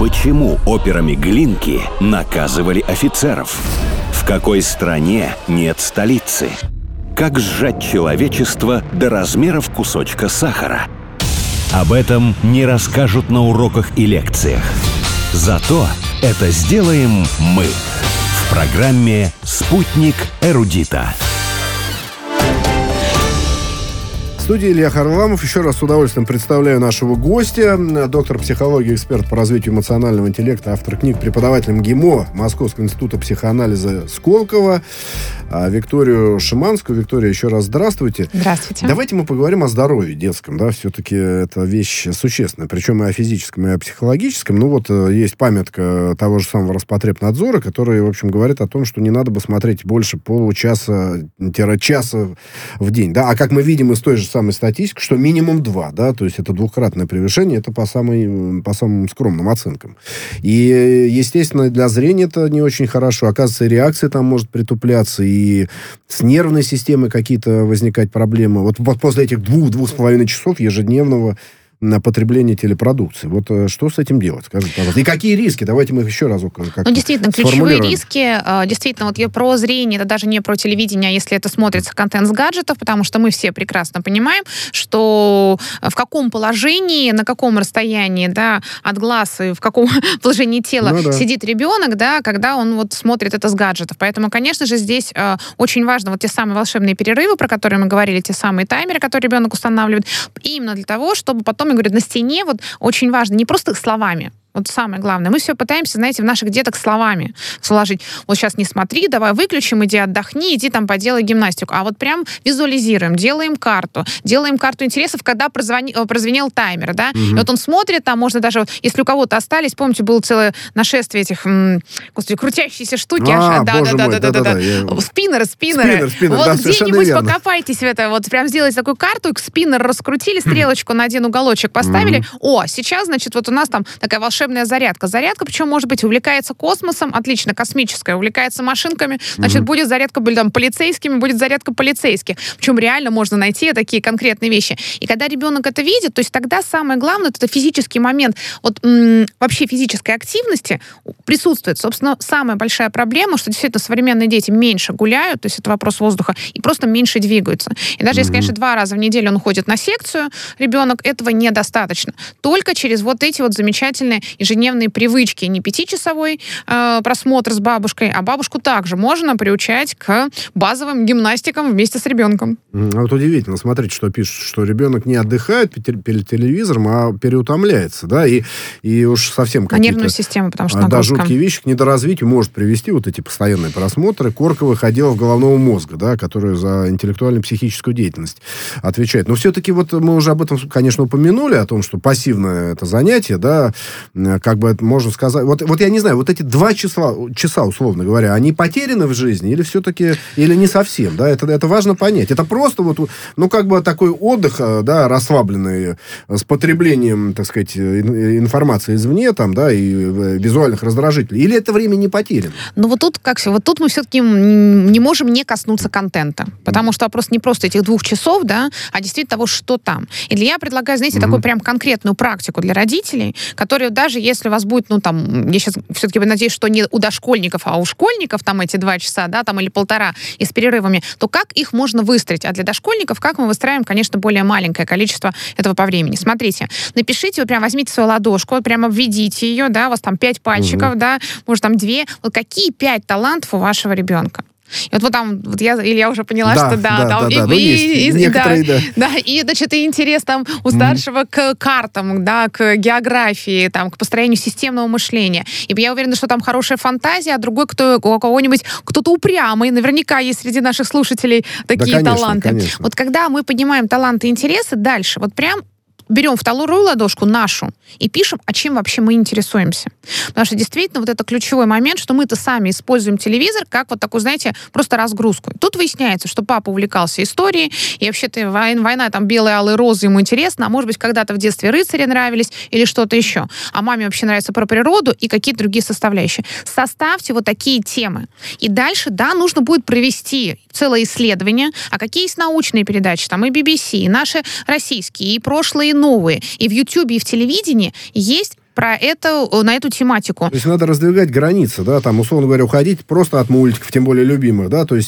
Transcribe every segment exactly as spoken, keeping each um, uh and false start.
Почему операми Глинки наказывали офицеров? В какой стране нет столицы? Как сжать человечество до размеров кусочка сахара? Об этом не расскажут на уроках и лекциях. Зато это сделаем мы в программе «Спутник эрудита». В студии Илья Харламов. Еще раз с удовольствием представляю нашего гостя, доктор психологии, эксперт по развитию эмоционального интеллекта, автор книг, преподаватель МГИМО Московского института психоанализа Сколково, Викторию Шиманскую. Виктория, еще раз здравствуйте. Здравствуйте. Давайте мы поговорим о здоровье детском, да, все-таки это вещь существенная, причем и о физическом, и о психологическом. Ну вот есть памятка того же самого Роспотребнадзора, который, в общем, говорит о том, что не надо бы смотреть больше получаса-часа в день, да, а как мы видим из той же самой статистики, что минимум два, да, то есть это двукратное превышение, это по, самой, по самым скромным оценкам. И, естественно, для зрения это не очень хорошо. Оказывается, и реакция там может притупляться, и с нервной системой какие-то возникать проблемы. Вот после этих двух-двух с половиной часов ежедневного на потребление телепродукции. Вот что с этим делать? Скажите, пожалуйста. И какие риски? Давайте мы их еще разок как-то Ну, действительно, ключевые риски, действительно, вот про зрение, это даже не про телевидение, а если это смотрится контент с гаджетов, потому что мы все прекрасно понимаем, что в каком положении, на каком расстоянии, да, от глаз и в каком положении тела ну, да. сидит ребенок, да, когда он вот смотрит это с гаджетов. Поэтому, конечно же, здесь э, очень важно вот те самые волшебные перерывы, про которые мы говорили, те самые таймеры, которые ребенок устанавливает, именно для того, чтобы потом, я говорю, на стене вот очень важно не просто словами. Вот самое главное. Мы все пытаемся, знаете, в наших деток словами сложить. Вот сейчас не смотри, давай выключим, иди отдохни, иди там поделай гимнастику. А вот прям визуализируем, делаем карту. Делаем карту интересов, когда прозвони, прозвенел таймер, да. Угу. И вот он смотрит, там можно даже, если у кого-то остались, помните, было целое нашествие этих, м, господи, крутящиеся штуки. А, аж, да, боже да, мой, да, да, да, да. Я... Спиннеры, спиннеры. Спиннер, спиннер, вот да, где-нибудь верно. покопайтесь в это, вот прям сделайте такую карту, спиннер раскрутили, стрелочку на один уголочек поставили. Угу. О, сейчас, значит, вот у нас там такая волшебная зарядка. Зарядка, причем, может быть, увлекается космосом, отлично, космическая, увлекается машинками, значит, mm-hmm. будет зарядка там, полицейскими, будет зарядка полицейских. Причем реально можно найти такие конкретные вещи. И когда ребенок это видит, то есть тогда самое главное, это физический момент. Вот м- вообще физической активности присутствует. Собственно, самая большая проблема, что действительно современные дети меньше гуляют, то есть это вопрос воздуха, и просто меньше двигаются. И даже mm-hmm. если, конечно, два раза в неделю он ходит на секцию, ребенок, этого недостаточно. Только через вот эти вот замечательные ежедневные привычки. Не пятичасовой э, просмотр с бабушкой, а бабушку также можно приучать к базовым гимнастикам вместе с ребенком. А вот удивительно, смотрите, что пишут, что ребенок не отдыхает перед телевизором, а переутомляется, да, и, и уж совсем какие-то... А нервную систему, потому что нагрузка. Да, жуткие вещи к недоразвитию может привести вот эти постоянные просмотры корковых отделов головного мозга, да, которые за интеллектуально-психическую деятельность отвечают. Но все-таки вот мы уже об этом, конечно, упомянули, о том, что пассивное это занятие, да, как бы это можно сказать... Вот, вот я не знаю, вот эти два часа, часа, условно говоря, они потеряны в жизни или все-таки... Или не совсем, да? Это, это важно понять. Это просто вот, ну, как бы такой отдых, да, расслабленный, с потреблением, так сказать, информации извне, там, да, и визуальных раздражителей. Или это время не потеряно? Ну, вот тут, как все, вот тут мы все-таки не можем не коснуться контента. Потому что вопрос не просто этих двух часов, да, а действительно того, что там. И для я предлагаю, знаете, mm-hmm. такую прям конкретную практику для родителей, которые даже если у вас будет, ну, там, я сейчас все-таки надеюсь, что не у дошкольников, а у школьников там эти два часа, да, там, или полтора, и с перерывами, то как их можно выстроить? А для дошкольников, как мы выстраиваем, конечно, более маленькое количество этого по времени. Смотрите, напишите, вы прям возьмите свою ладошку, вот прям обведите ее, да, у вас там пять пальчиков, угу. да, может, там две. Вот какие пять талантов у вашего ребенка? И вот, вот там, вот я, или я уже поняла, да, что да, да, там да, и, да, и, и, и, да, да. да, и, значит, и интерес там у старшего mm-hmm. к картам, да, к географии, там, к построению системного мышления. И я уверена, что там хорошая фантазия, а другой, кто, у кого-нибудь, кто-то упрямый, наверняка есть среди наших слушателей такие да, конечно, таланты. Конечно. Вот когда мы поднимаем таланты и интересы, дальше, вот прям берем вторую ладошку, нашу, и пишем, а чем вообще мы интересуемся. Потому что действительно вот это ключевой момент, что мы-то сами используем телевизор как вот такую, знаете, просто разгрузку. Тут выясняется, что папа увлекался историей, и вообще-то война, война там белые, алые розы ему интересна, а может быть, когда-то в детстве рыцари нравились или что-то еще. А маме вообще нравится про природу и какие-то другие составляющие. Составьте вот такие темы. И дальше, да, нужно будет провести целое исследование, а какие есть научные передачи, там и би би си, и наши российские, и прошлые, и новые. И в Ютьюбе, и в телевидении есть про это, на эту тематику. То есть надо раздвигать границы, да, там, условно говоря, уходить просто от мультиков, тем более любимых, да, то есть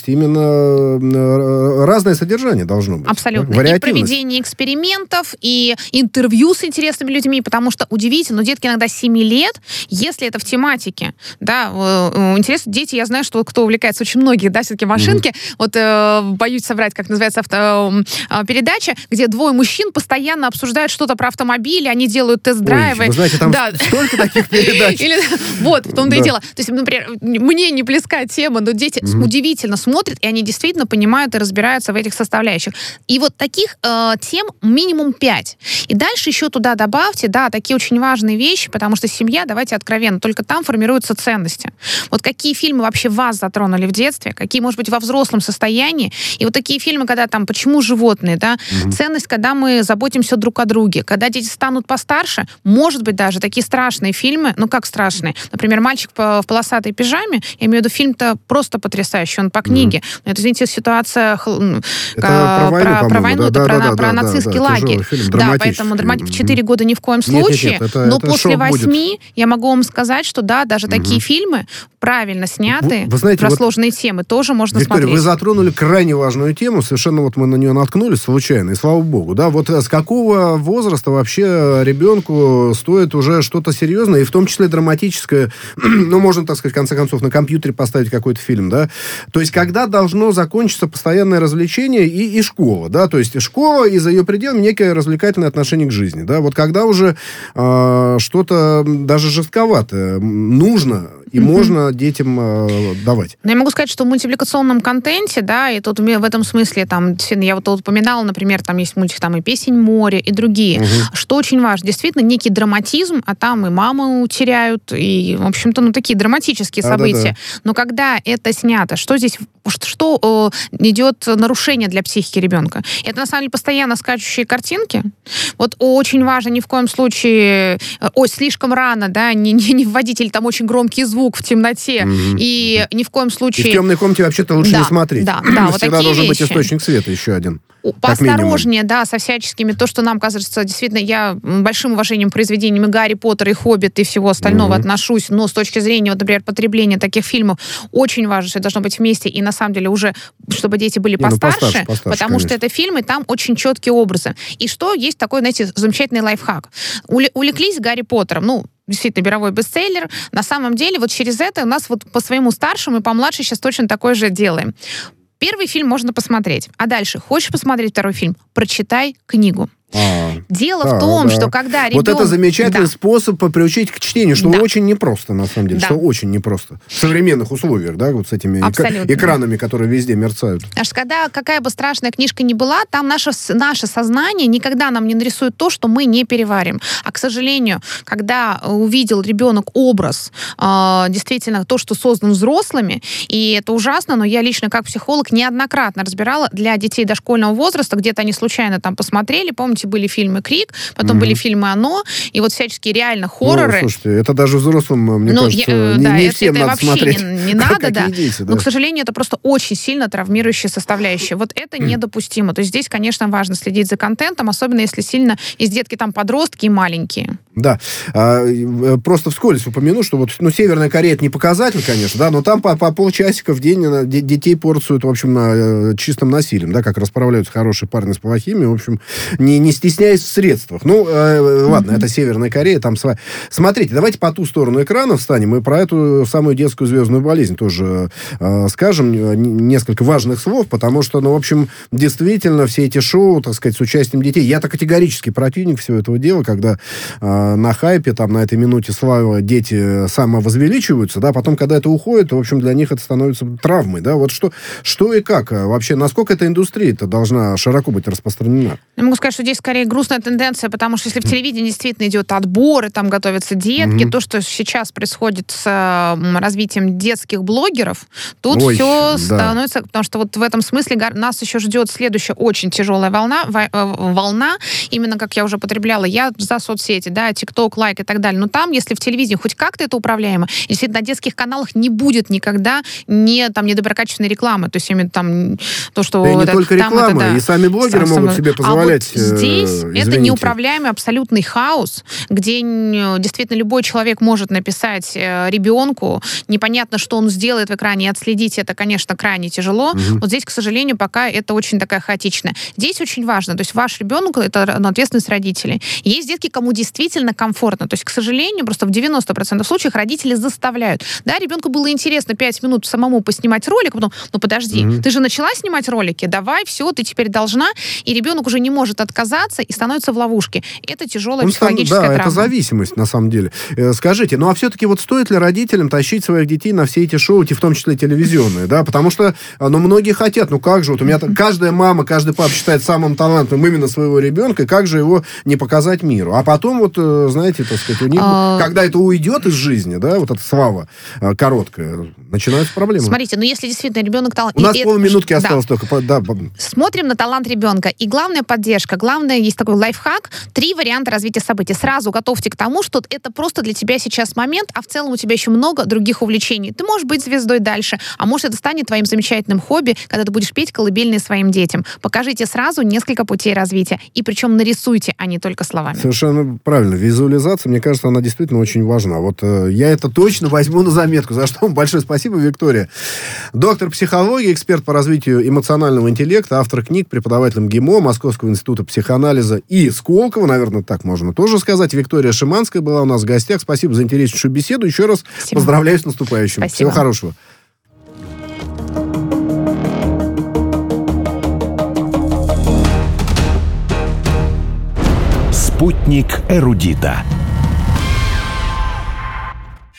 именно разное содержание должно быть. Абсолютно. Да? И проведение экспериментов, и интервью с интересными людьми, потому что удивительно, но детки иногда семи лет, если это в тематике, да, интересно, дети, я знаю, что кто увлекается, очень многие, да, все-таки машинки, mm-hmm. вот э, боюсь соврать, как называется авто, э, передача, где двое мужчин постоянно обсуждают что-то про автомобили, они делают тест-драйвы. Ой, вы знаете, там да. столько таких передач. Или, вот, в том-то и дело. То есть, например, мне не близка тема, но дети mm-hmm. удивительно смотрят, и они действительно понимают и разбираются в этих составляющих. И вот таких э, тем минимум пять. И дальше еще туда добавьте, да, такие очень важные вещи, потому что семья, давайте откровенно, только там формируются ценности. Вот какие фильмы вообще вас затронули в детстве, какие, может быть, во взрослом состоянии. И вот такие фильмы, когда там «Почему животные?», да, mm-hmm. ценность, когда мы заботимся друг о друге, когда дети станут постарше, может быть, даже такие страшные фильмы, ну как страшные, например, «Мальчик в полосатой пижаме», я имею в виду, фильм-то просто потрясающий, он по книге. Mm-hmm. Это, извините, ситуация это про войну, про, про войну, да, это да, про, да, про да, нацистский да, лагерь. Фильм, да, поэтому драматик в четыре года ни в коем случае, нет, нет, это, но это после восьми будет. я могу вам сказать, что да, даже mm-hmm. такие фильмы, правильно снятые, вы, вы знаете, про вот, сложные темы, тоже можно Виктория, смотреть. Вы затронули крайне важную тему, совершенно вот мы на нее наткнулись случайно, и слава богу, да, вот с какого возраста вообще ребенку стоит уже что-то серьезное, и в том числе драматическое, ну, можно, так сказать, в конце концов, на компьютере поставить какой-то фильм, да, то есть когда должно закончиться постоянное развлечение и, и школа, да, то есть школа и за ее пределами некое развлекательное отношение к жизни, да, вот когда уже э, что-то даже жестковатое нужно и mm-hmm. можно детям э, давать. Но я могу сказать, что в мультипликационном контенте, да, и тут в этом смысле, там, я вот упоминала, например, там есть мультик, там, и «Песень моря», и другие, mm-hmm. что очень важно, действительно, некий драматизм, а там и маму теряют, и, в общем-то, ну, такие драматические а, события. Да-да. Но когда это снято, что здесь, что, что э, идет нарушение для психики ребенка? Это, на самом деле, постоянно скачущие картинки. Вот очень важно ни в коем случае, э, ой, слишком рано, да, не, не, не вводить, или там очень громкий звук в темноте, mm-hmm. и ни в коем случае... И в темной комнате вообще-то лучше да, не смотреть. Да, да, вот всегда такие должен вещи. быть источник света еще один. Поосторожнее, да, со всяческими, то, что нам кажется, действительно, я большим уважением к произведениям и «Гарри Поттер», и «Хоббит», и всего остального mm-hmm. отношусь, но с точки зрения, вот, например, потребления таких фильмов, очень важно, что это должно быть вместе, и на самом деле уже, чтобы дети были Не, постарше, ну, постарше, постарше, потому конечно. что это фильмы, там очень четкие образы. И что есть такой, знаете, замечательный лайфхак. Улеклись Гарри Поттером, ну, действительно, мировой бестселлер. На самом деле, вот через это у нас вот по своему старшему и помладше сейчас точно такое же делаем. Первый фильм можно посмотреть. А дальше, хочешь посмотреть второй фильм? Прочитай книгу. А, Дело да, в том, да. что когда ребенок... Вот это замечательный да. способ приучить к чтению, что да. очень непросто, на самом деле, да. что очень непросто. В современных условиях, да, вот с этими Абсолютно. экранами, которые везде мерцают. Аж когда какая бы страшная книжка ни была, там наше, наше сознание никогда нам не нарисует то, что мы не переварим. А, к сожалению, когда увидел ребенок образ, э, действительно, то, что создан взрослыми, и это ужасно, но я лично как психолог неоднократно разбирала для детей дошкольного возраста, где-то они случайно там посмотрели, помните, были фильмы «Крик», потом mm-hmm. были фильмы «Оно», и вот всяческие реально хорроры. Ну, слушайте, это даже взрослым, мне ну, кажется, я, не, да, не это, всем это надо вообще смотреть. Не, не надо, да. Дети, да. Но, к сожалению, это просто очень сильно травмирующая составляющая. Вот это недопустимо. То есть здесь, конечно, важно следить за контентом, особенно если сильно есть детки там подростки и маленькие. Да. А, просто вскользь упомяну, что вот, ну, Северная Корея это не показатель, конечно, да, но там по, по полчасика в день детей порцуют, в общем, на, чистым насилием, да, как расправляются хорошие парни с плохими, в общем, не, не стесняясь в средствах. Ну, э, ладно, mm-hmm. это Северная Корея, там... Сва... Смотрите, давайте по ту сторону экрана встанем и про эту самую детскую звездную болезнь тоже э, скажем несколько важных слов, потому что, ну, в общем, действительно, все эти шоу, так сказать, с участием детей, я-то категорически противник всего этого дела, когда э, на хайпе, там, на этой минуте славы дети самовозвеличиваются, да, потом, когда это уходит, в общем, для них это становится травмой, да, вот что, что и как вообще, насколько эта индустрия-то должна широко быть распространена? Я могу сказать, что здесь скорее грустная тенденция, потому что если в телевидении действительно идет отбор, и там готовятся детки, mm-hmm. то, что сейчас происходит с э, развитием детских блогеров, тут Ой, все да. становится, потому что вот в этом смысле нас еще ждет следующая очень тяжелая волна, волна, именно как я уже потребляла, я за соцсети, да, ТикТок, лайк и так далее. Но там, если в телевидении хоть как-то это управляемо, если на детских каналах не будет никогда не, там, недоброкачественной рекламы. То есть именно там то, что... Да и не это, только реклама, это, да, и сами блогеры сам, могут себе позволять... А вот здесь извините. это неуправляемый абсолютный хаос, где действительно любой человек может написать ребенку, непонятно, что он сделает в экране, и отследить это, конечно, крайне тяжело. Угу. Вот здесь, к сожалению, пока это очень такая хаотичная. Здесь очень важно, то есть ваш ребенок, это ответственность родителей. Есть детки, кому действительно комфортно. То есть, к сожалению, просто в девяноста процентах случаев родители заставляют. Да, ребенку было интересно пять минут самому поснимать ролик, а потом, ну подожди, mm-hmm. ты же начала снимать ролики, давай, все, ты теперь должна, и ребенок уже не может отказаться и становится в ловушке. Это тяжелая Он психологическая стан... да, травма. Это зависимость, на самом деле. Скажите, ну а все-таки вот стоит ли родителям тащить своих детей на все эти шоу, в том числе телевизионные, да? Потому что, ну, многие хотят, ну как же, вот у меня каждая мама, каждый папа считает самым талантливым именно своего ребенка, как же его не показать миру? А потом вот, знаете, так сказать, у них, а... когда это уйдет из жизни, да, вот эта слава короткая, начинаются проблемы. Смотрите, ну если действительно ребенок талант... У нас полминутки это... осталось да. только. Да. Смотрим на талант ребенка. И главная поддержка, главное, есть такой лайфхак, три варианта развития событий. Сразу готовьте к тому, что это просто для тебя сейчас момент, а в целом у тебя еще много других увлечений. Ты можешь быть звездой дальше, а может это станет твоим замечательным хобби, когда ты будешь петь колыбельные своим детям. Покажите сразу несколько путей развития. И причем нарисуйте, а не только словами. Совершенно правильно. Визуализация, мне кажется, она действительно очень важна. Вот э, я это точно возьму на заметку, за что вам большое спасибо, Виктория. Доктор психологии, эксперт по развитию эмоционального интеллекта, автор книг, преподаватель МГИМО, Московского института психоанализа и Сколково, наверное, так можно тоже сказать. Виктория Шиманская была у нас в гостях. Спасибо за интереснейшую беседу. Еще раз спасибо. Поздравляю с наступающим. Спасибо. Всего хорошего. Спутник эрудита.